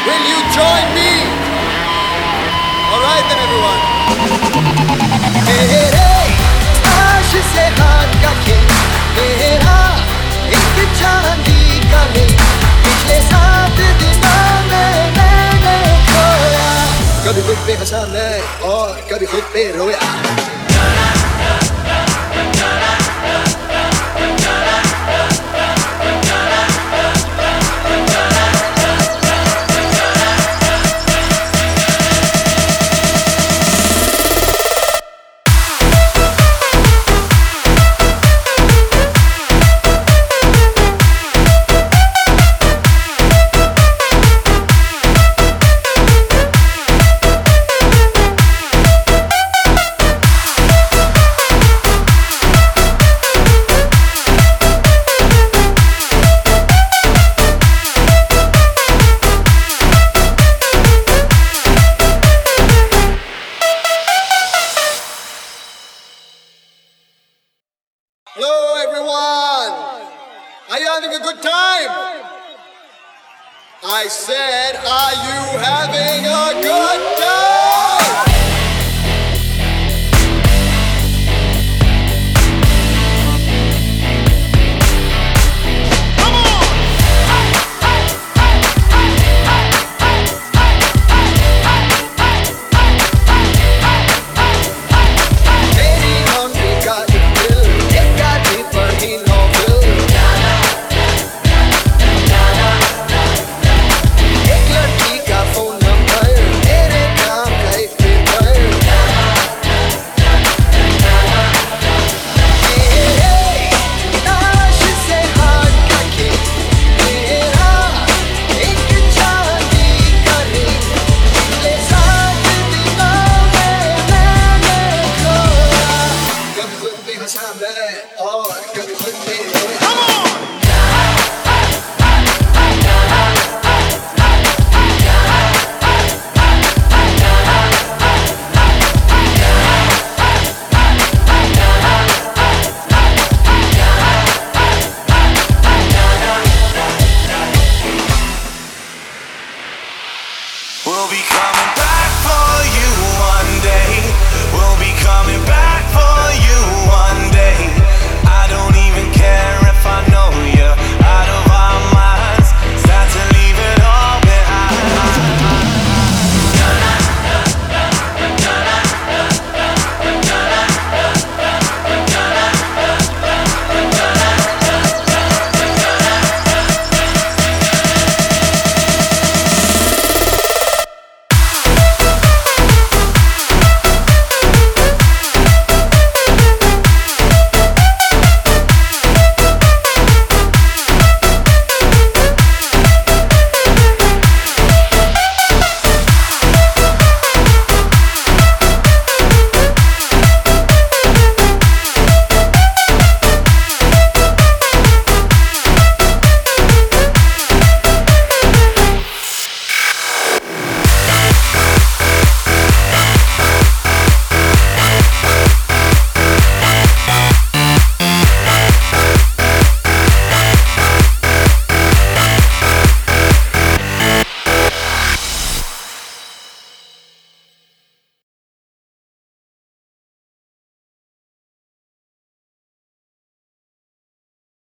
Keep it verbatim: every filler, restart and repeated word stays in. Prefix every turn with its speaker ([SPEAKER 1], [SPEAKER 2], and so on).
[SPEAKER 1] Will you join me? All right then, everyone.
[SPEAKER 2] मेरे आश से हाथ का खेल मेरा एक चांदी का मेल पिछले सात दिनों में मैंने खोया कभी खुद पे हंसा मैं और कभी खुद पे रोया
[SPEAKER 1] Hello, everyone. Are you having a good time? I said, are you having a good time? Come on!
[SPEAKER 2] मेरी लॉन्ड्री का एक बिल एक गाड़ी पर ही नौ बिल एक लड़की का फोन नंबर मेरे काम का एक पेपर आश से हाथ का खेल मेरा एक चांदी का रिंग पिछले सात दिनों में मैंने खोया कभी खुद पे हंसा मैं और कभी खुद पे रोया
[SPEAKER 1] Come on!
[SPEAKER 3] We'll be coming back.